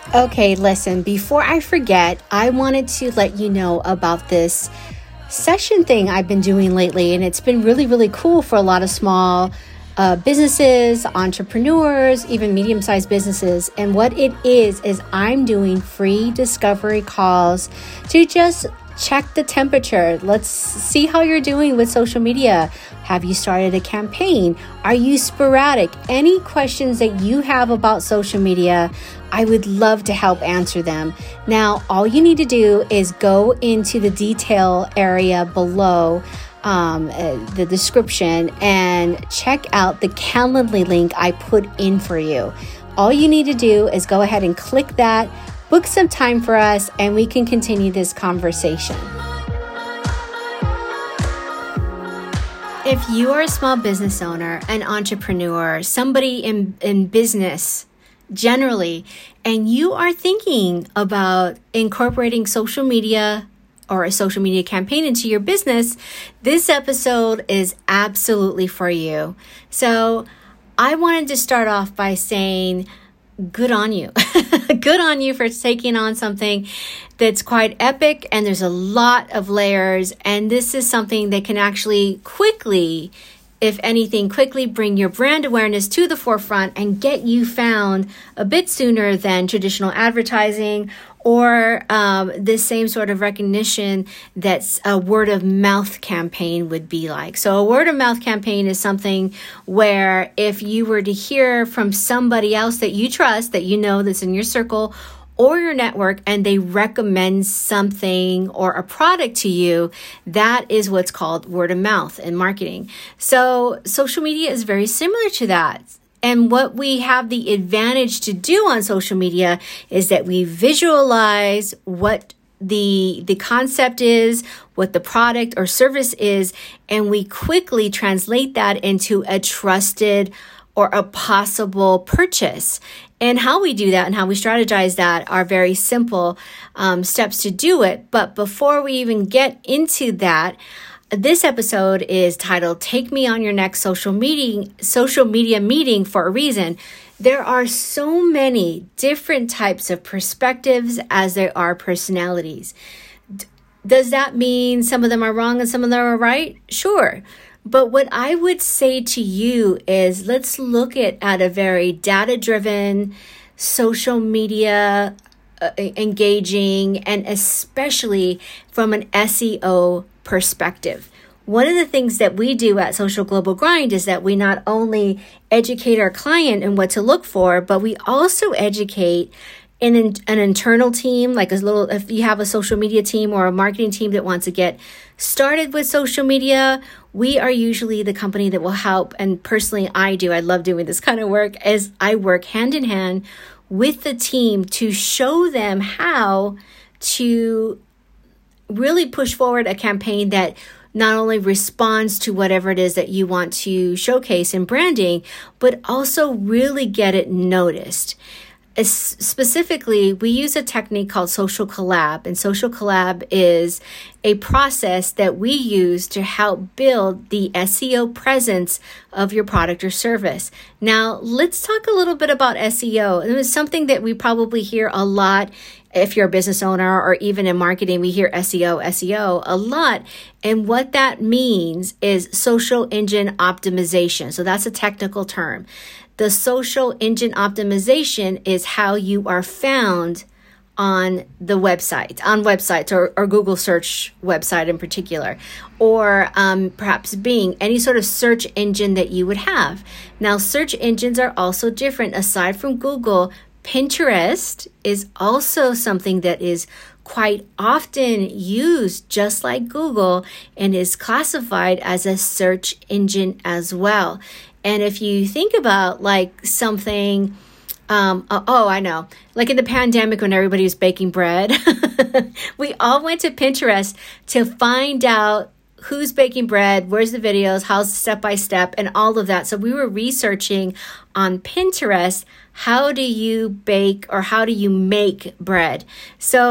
Okay, listen, before I forget, I wanted to let you know about this session thing I've been doing lately, and it's been really, really cool for a lot of small businesses, entrepreneurs, even medium-sized businesses. And what it is I'm doing free discovery calls to just check the temperature. Let's see how you're doing with social media. Have you started a campaign? Are you sporadic? Any questions that you have about social media, I would love to help answer them. Now, all you need to do is go into the detail area below the description and check out the Calendly link I put in for you. All you need to do is go ahead and click that, book some time for us, and we can continue this conversation. If you are a small business owner, an entrepreneur, somebody in business generally, and you are thinking about incorporating social media or a social media campaign into your business, this episode is absolutely for you. So I wanted to start off by saying, good on you. Good on you for taking on something that's quite epic, and there's a lot of layers, and this is something that can actually quickly, if anything, quickly bring your brand awareness to the forefront and get you found a bit sooner than traditional advertising or this same sort of recognition that a word of mouth campaign would be like. So a word of mouth campaign is something where if you were to hear from somebody else that you trust, that you know that's in your circle or your network, and they recommend something or a product to you, that is what's called word of mouth in marketing. So social media is very similar to that. And what we have the advantage to do on social media is that we visualize what the concept is, what the product or service is, and we quickly translate that into a trusted or a possible purchase. And how we do that and how we strategize that are very simple steps to do it. But before we even get into that, this episode is titled Take Me on Your Next Social Media Meeting for a reason. There are so many different types of perspectives as there are personalities. Does that mean some of them are wrong and some of them are right? Sure. But what I would say to you is let's look at a very data-driven, social media engaging, and especially from an SEO perspective. One of the things that we do at Social Global Grind is that we not only educate our client in what to look for, but we also educate an internal team, like if you have a social media team or a marketing team that wants to get started with social media, we are usually the company that will help. And personally, I love doing this kind of work as I work hand in hand with the team to show them how to really push forward a campaign that not only responds to whatever it is that you want to showcase in branding, but also really get it noticed. Specifically, we use a technique called social collab, and social collab is a process that we use to help build the SEO presence of your product or service. Now, let's talk a little bit about SEO. It was something that we probably hear a lot. If you're a business owner or even in marketing, we hear SEO a lot. And what that means is social engine optimization. So that's a technical term. The social engine optimization is how you are found on websites or Google search website in particular, or perhaps Bing, any sort of search engine that you would have. Now, search engines are also different. Aside from Google, Pinterest is also something that is quite often used just like Google and is classified as a search engine as well. And if you think about like something, I know, like in the pandemic when everybody was baking bread, we all went to Pinterest to find out who's baking bread, where's the videos, how's step by step, and all of that. So we were researching on Pinterest, how do you bake or how do you make bread? So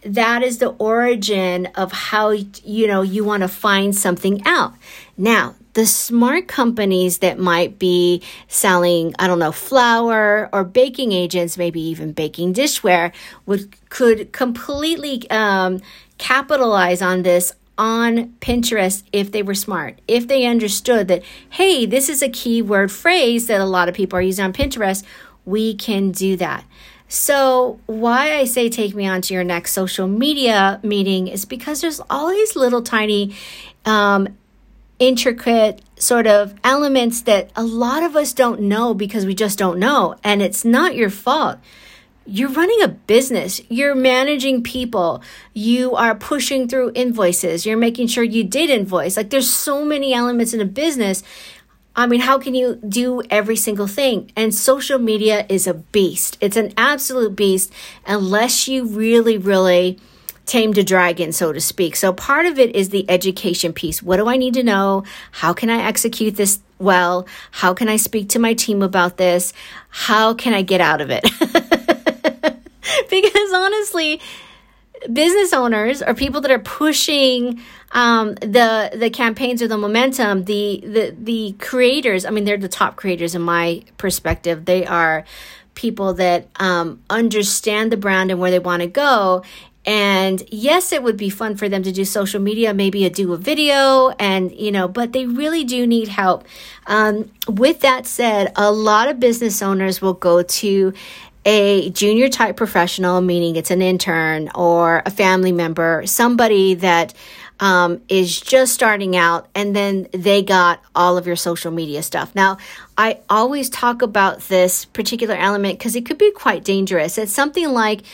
that is the origin of how, you want to find something out. Now, the smart companies that might be selling, I don't know, flour or baking agents, maybe even baking dishware, could completely capitalize on this on Pinterest if they were smart. If they understood that, hey, this is a keyword phrase that a lot of people are using on Pinterest, we can do that. So why I say take me on to your next social media meeting is because there's all these little tiny intricate sort of elements that a lot of us don't know because we just don't know. And it's not your fault. You're running a business. You're managing people. You are pushing through invoices. You're making sure you did invoice. Like, there's so many elements in a business. I mean, how can you do every single thing? And social media is a beast. It's an absolute beast unless you really, really tamed a dragon, so to speak. So part of it is the education piece. What do I need to know? How can I execute this well? How can I speak to my team about this? How can I get out of it? Because honestly, business owners or people that are pushing the campaigns or the momentum, the creators, I mean, they're the top creators in my perspective. They are people that understand the brand and where they want to go. And yes, it would be fun for them to do social media, maybe do a video, and but they really do need help. With that said, a lot of business owners will go to a junior type professional, meaning it's an intern or a family member, somebody that is just starting out, and then they got all of your social media stuff. Now, I always talk about this particular element because it could be quite dangerous. It's something like,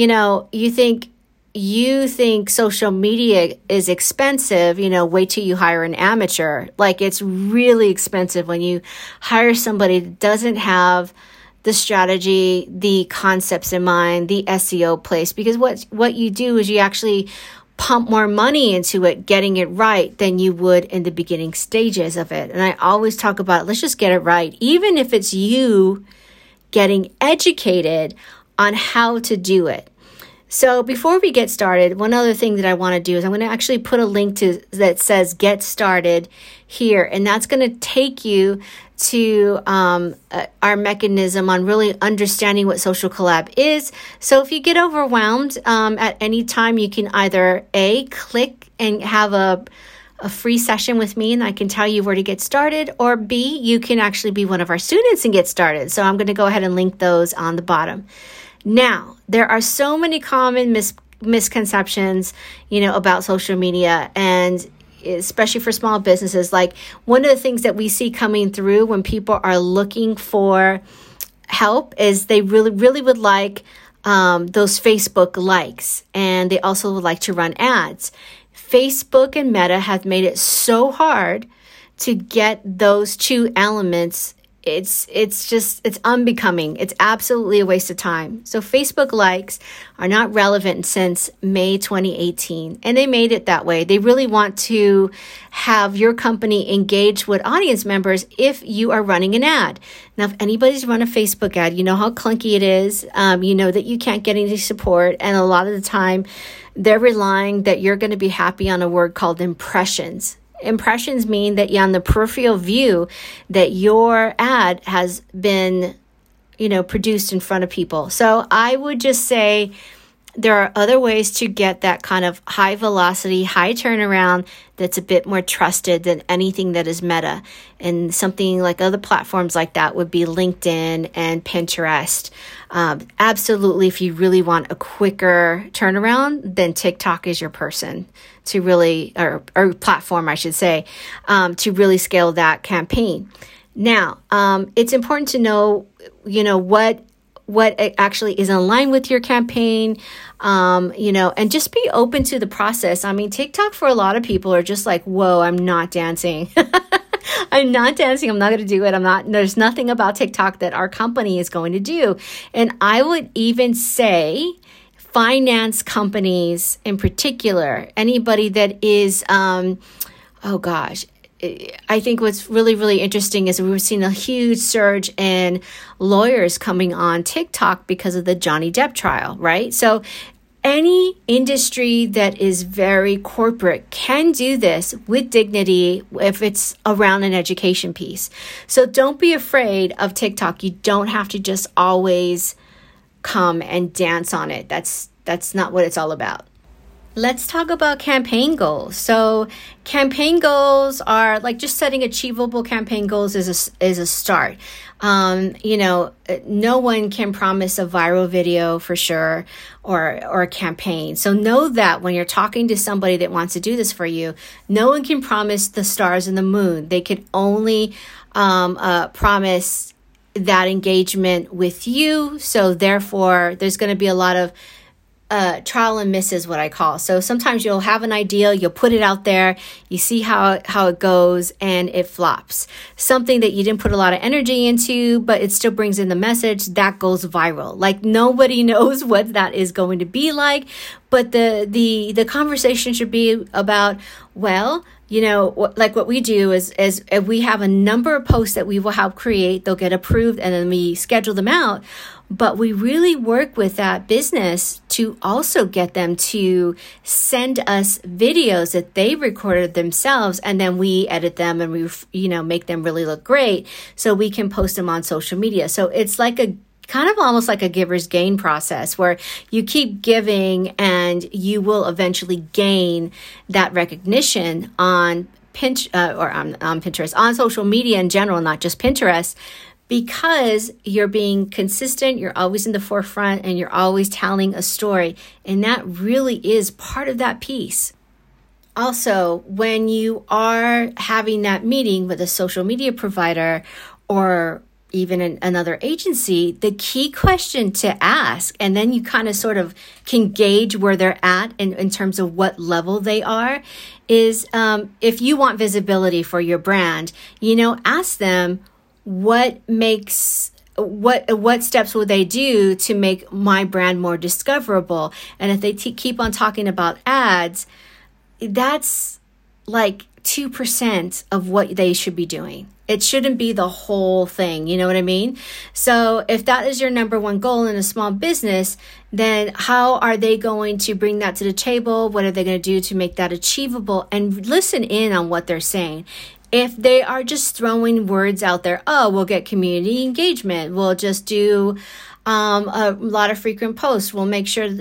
you think social media is expensive, wait till you hire an amateur. Like, it's really expensive when you hire somebody that doesn't have the strategy, the concepts in mind, the SEO place, because what you do is you actually pump more money into it, getting it right, than you would in the beginning stages of it. And I always talk about, let's just get it right, even if it's you getting educated on how to do it. So before we get started, one other thing that I want to do is I'm going to actually put a link that says Get Started here, and that's going to take you to our mechanism on really understanding what Social Collab is. So if you get overwhelmed at any time, you can either A, click and have a free session with me and I can tell you where to get started, or B, you can actually be one of our students and get started. So I'm going to go ahead and link those on the bottom. Now, there are so many common misconceptions, about social media, and especially for small businesses. Like, one of the things that we see coming through when people are looking for help is they really, really would like those Facebook likes, and they also would like to run ads. Facebook and Meta have made it so hard to get those two elements. It's unbecoming. It's absolutely a waste of time. So Facebook likes are not relevant since May 2018, and they made it that way. They really want to have your company engage with audience members if you are running an ad. Now, if anybody's run a Facebook ad, you know how clunky it is. You know that you can't get any support, and a lot of the time they're relying that you're going to be happy on a word called impressions. Impressions mean that on the peripheral view that your ad has been, produced in front of people. So I would just say there are other ways to get that kind of high velocity, high turnaround that's a bit more trusted than anything that is Meta. And something like other platforms like that would be LinkedIn and Pinterest. Absolutely, if you really want a quicker turnaround, then TikTok is your person to really, or platform, I should say, to really scale that campaign. Now, it's important to know, what actually is in line with your campaign, and just be open to the process. I mean, TikTok for a lot of people are just like, whoa, I'm not dancing. I'm not dancing. I'm not going to do it. There's nothing about TikTok that our company is going to do. And I would even say finance companies in particular, anybody that is, I think what's really, really interesting is we've seen a huge surge in lawyers coming on TikTok because of the Johnny Depp trial, right? So Any industry that is very corporate can do this with dignity if it's around an education piece. So don't be afraid of TikTok. You don't have to just always come and dance on it. That's not what it's all about. Let's talk about campaign goals. So campaign goals are like just setting achievable campaign goals is a start. No one can promise a viral video for sure or a campaign. So know that when you're talking to somebody that wants to do this for you, no one can promise the stars and the moon. They could only promise that engagement with you. So therefore, there's going to be a lot of trial and miss is what I call. So sometimes you'll have an idea, you'll put it out there, you see how it goes, and it flops. Something that you didn't put a lot of energy into, but it still brings in the message, that goes viral. Like nobody knows what that is going to be like, but the conversation should be about, well, like what we do is if we have a number of posts that we will help create, they'll get approved and then we schedule them out. But we really work with that business to also get them to send us videos that they recorded themselves, and then we edit them and we, make them really look great so we can post them on social media. So it's like a kind of almost like a giver's gain process where you keep giving and you will eventually gain that recognition on Pinterest, on social media in general, not just Pinterest, because you're being consistent, you're always in the forefront, and you're always telling a story. And that really is part of that piece. Also, when you are having that meeting with a social media provider or even another agency, the key question to ask, and then you kind of sort of can gauge where they're at in terms of what level they are, is if you want visibility for your brand, ask them, what steps will they do to make my brand more discoverable? And if they keep on talking about ads, that's like 2% of what they should be doing. It shouldn't be the whole thing. You know what I mean? So if that is your number one goal in a small business, then how are they going to bring that to the table? What are they going to do to make that achievable? And listen in on what they're saying. If they are just throwing words out there, we'll get community engagement, we'll just do a lot of frequent posts, we'll make sure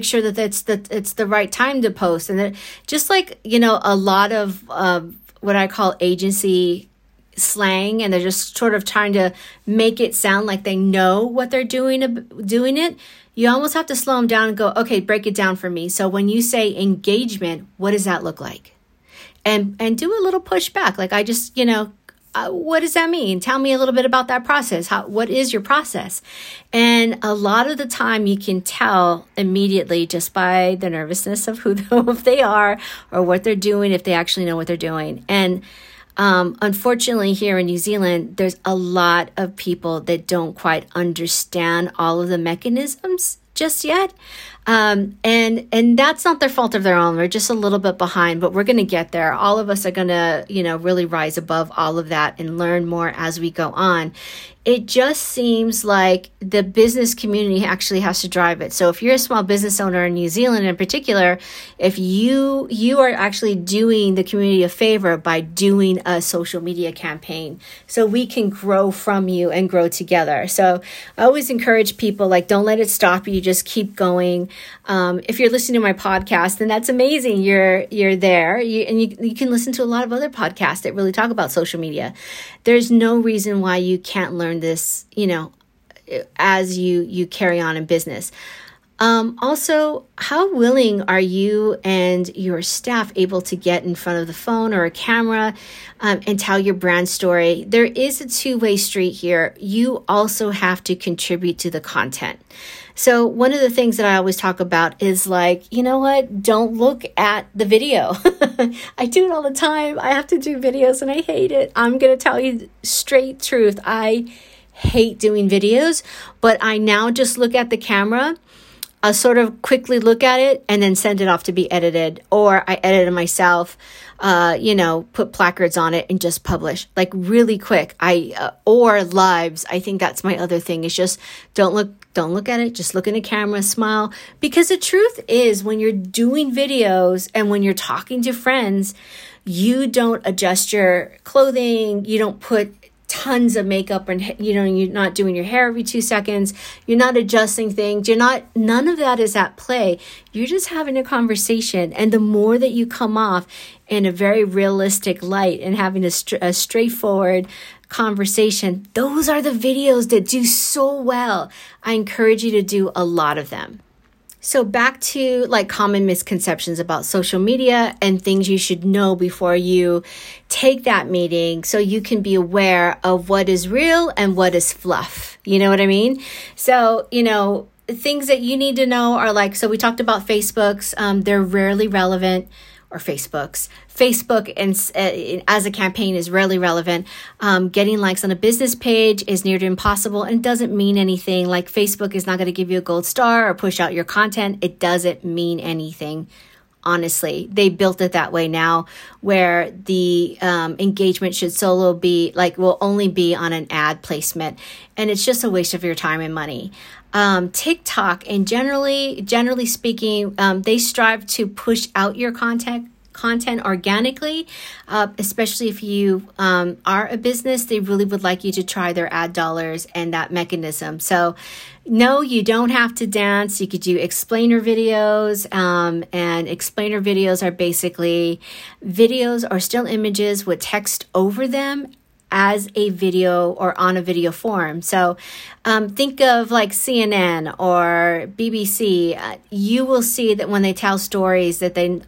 that it's the right time to post, and that just like a lot of what I call agency slang, and they're just sort of trying to make it sound like they know what they're doing it. You almost have to slow them down and go, okay, break it down for me. So when you say engagement, what does that look like? And do a little pushback. Like I just, what does that mean? Tell me a little bit about that process. What is your process? And a lot of the time you can tell immediately just by the nervousness of if they are or what they're doing, if they actually know what they're doing. And unfortunately here in New Zealand, there's a lot of people that don't quite understand all of the mechanisms just yet. And that's not their fault of their own. We're just a little bit behind, but we're going to get there. All of us are going to, really rise above all of that and learn more as we go on. It just seems like the business community actually has to drive it. So if you're a small business owner in New Zealand in particular, if you are actually doing the community a favor by doing a social media campaign, so we can grow from you and grow together. So I always encourage people, like, don't let it stop you. Just keep going. If you're listening to my podcast, then that's amazing. You're there, you can listen to a lot of other podcasts that really talk about social media. There's no reason why you can't learn this, as you carry on in business. Also, how willing are you and your staff able to get in front of the phone or a camera and tell your brand story? There is a two-way street here. You also have to contribute to the content. So one of the things that I always talk about is like, you know what? Don't look at the video. I do it all the time. I have to do videos and I hate it. I'm going to tell you straight truth. I hate doing videos, but I now just look at the camera. I'll sort of quickly look at it and then send it off to be edited, or I edit it myself, put placards on it and just publish like really quick. Or lives. I think that's my other thing is just don't look Don't look at it. Just look in the camera, smile. Because the truth is, when you're doing videos and when you're talking to friends, you don't adjust your clothing. You don't put tons of makeup, and you're not doing your hair every 2 seconds. You're not adjusting things. None of that is at play. You're just having a conversation. And the more that you come off in a very realistic light and having a straightforward conversation, those are the videos that do so well. I encourage you to do a lot of them. So back to like common misconceptions about social media and things you should know before you take that meeting, so you can be aware of what is real and what is fluff. You know what I mean? So, things that you need to know are like, so we talked about Facebooks. They're rarely relevant. Or Facebook and as a campaign is rarely relevant. Getting likes on a business page is near to impossible and doesn't mean anything. Like, Facebook is not going to give you a gold star or push out your content. It doesn't mean anything. Honestly, they built it that way now, where the engagement should will only be on an ad placement, and it's just a waste of your time and money. TikTok, and generally speaking, they strive to push out your content organically, especially if you are a business. They really would like you to try their ad dollars and that mechanism. So no, you don't have to dance. You could do explainer videos, and explainer videos are basically videos or still images with text over them as a video or on a video form. So think of like CNN or BBC. You will see that when they tell stories that they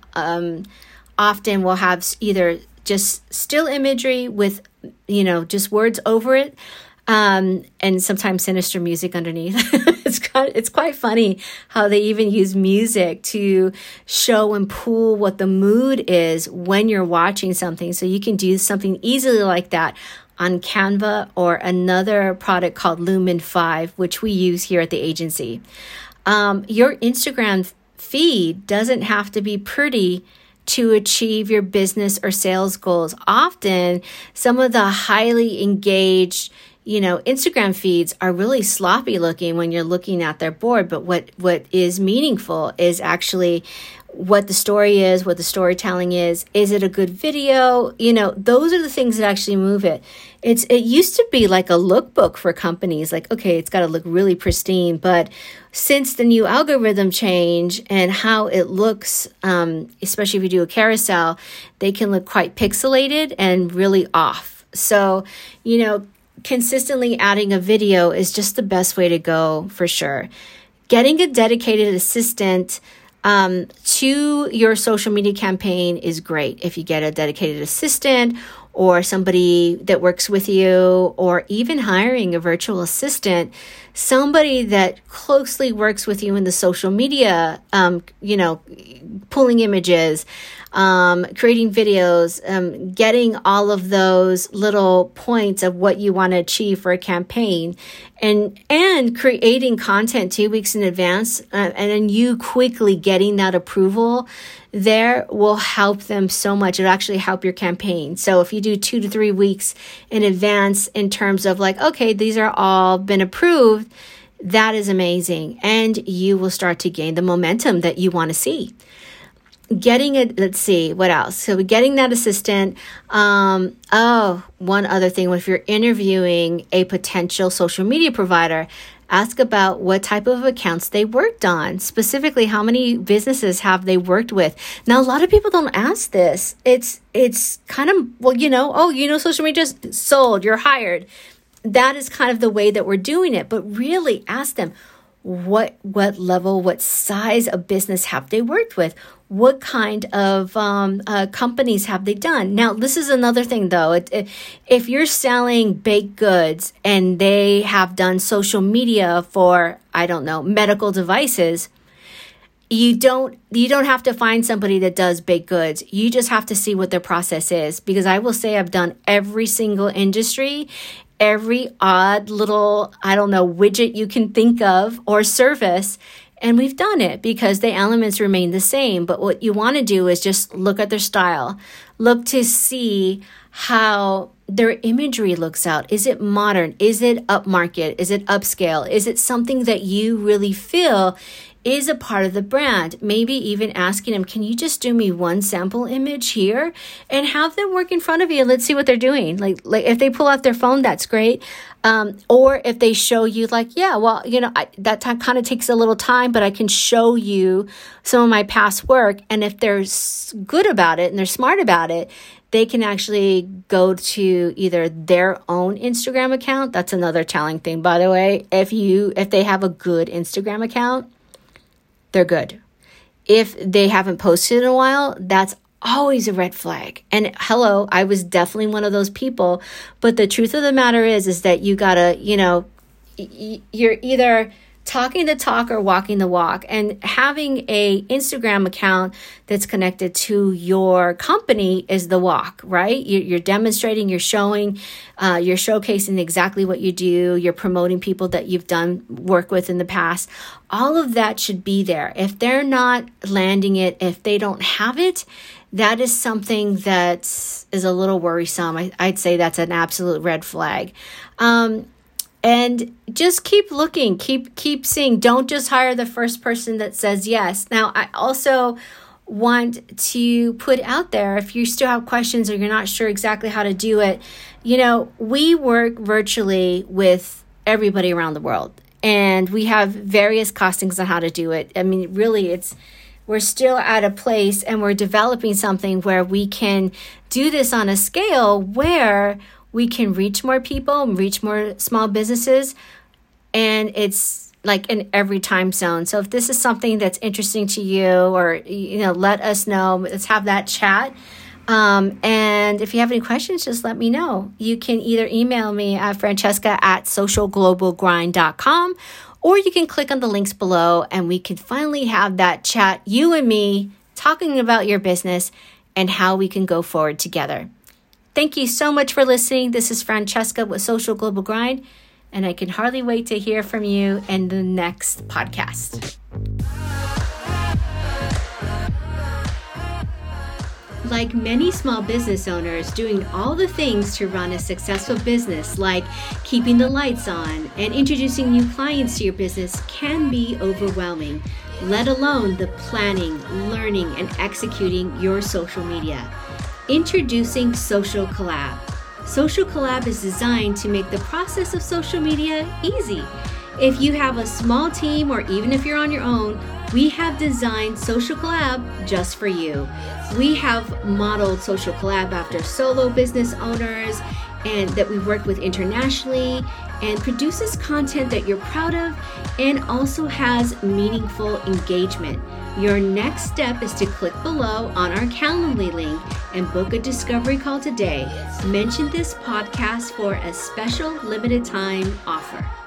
often will have either just still imagery with, just words over it, and sometimes sinister music underneath. It's quite funny how they even use music to show and pull what the mood is when you're watching something. So you can do something easily like that on Canva or another product called Lumen 5, which we use here at the agency. Your Instagram feed doesn't have to be pretty to achieve your business or sales goals. Often, some of the highly engaged Instagram feeds are really sloppy looking when you're looking at their board. But what is meaningful is actually what the story is, what the storytelling is. Is it a good video? Those are the things that actually move it. It used to be like a lookbook for companies. Like, okay, it's got to look really pristine. But since the new algorithm change and how it looks, especially if you do a carousel, they can look quite pixelated and really off. So, consistently adding a video is just the best way to go for sure. Getting a dedicated assistant to your social media campaign is great. If you get a dedicated assistant or somebody that works with you, or even hiring a virtual assistant, somebody that closely works with you in the social media, pulling images, creating videos, getting all of those little points of what you want to achieve for a campaign, and creating content 2 weeks in advance, and then you quickly getting that approval there will help them so much. It'll actually help your campaign. So if you do 2 to 3 weeks in advance in terms of like, okay, these are all been approved, that is amazing. And you will start to gain the momentum that you want to see. Let's see, what else? So getting that assistant. One other thing, if you're interviewing a potential social media provider, ask about what type of accounts they worked on. Specifically, how many businesses have they worked with? Now, a lot of people don't ask this. It's kind of, social media just sold, you're hired. That is kind of the way that we're doing it. But really ask them, what level, what size of business have they worked with? What kind of companies have they done? Now, this is another thing, though. If you're selling baked goods and they have done social media for, medical devices, you don't have to find somebody that does baked goods. You just have to see what their process is. Because I will say I've done every single industry, every odd little, widget you can think of or service. And we've done it because the elements remain the same. But what you want to do is just look at their style. Look to see how their imagery looks out. Is it modern? Is it upmarket? Is it upscale? Is it something that you really feel is a part of the brand? Maybe even asking them, can you just do me one sample image here? And have them work in front of you. Let's see what they're doing. Like if they pull out their phone, that's great. Or if they show you like, yeah, well, that kind of takes a little time, but I can show you some of my past work. And if they're good about it and they're smart about it, they can actually go to either their own Instagram account. That's another telling thing, by the way. If they have a good Instagram account, they're good. If they haven't posted in a while, that's always a red flag. And hello, I was definitely one of those people. But the truth of the matter is that you gotta, you're either talking the talk or walking the walk. And having a Instagram account that's connected to your company is the walk, right? You're demonstrating, you're showing, you're showcasing exactly what you do. You're promoting people that you've done work with in the past. All of that should be there. If they're not landing it, if they don't have it, that is something that is a little worrisome. I'd say that's an absolute red flag. And just keep looking, keep seeing. Don't just hire the first person that says yes. Now, I also want to put out there, if you still have questions or you're not sure exactly how to do it, we work virtually with everybody around the world. And we have various costings on how to do it. I mean, really, we're still at a place and we're developing something where we can do this on a scale where we can reach more people, reach more small businesses, and it's like in every time zone. So if this is something that's interesting to you, or, let us know. Let's have that chat. And if you have any questions, just let me know. You can either email me at francesca@socialglobalgrind.com, or you can click on the links below and we can finally have that chat, you and me, talking about your business and how we can go forward together. Thank you so much for listening. This is Francesca with Social Global Grind, and I can hardly wait to hear from you in the next podcast. Like many small business owners, doing all the things to run a successful business, like keeping the lights on and introducing new clients to your business, can be overwhelming, let alone the planning, learning, and executing your social media. Introducing Social Collab. Social Collab is designed to make the process of social media easy. If you have a small team or even if you're on your own, we have designed Social Collab just for you. We have modeled Social Collab after solo business owners and that we've worked with internationally, and produces content that you're proud of and also has meaningful engagement. Your next step is to click below on our Calendly link and book a discovery call today. Mention this podcast for a special limited time offer.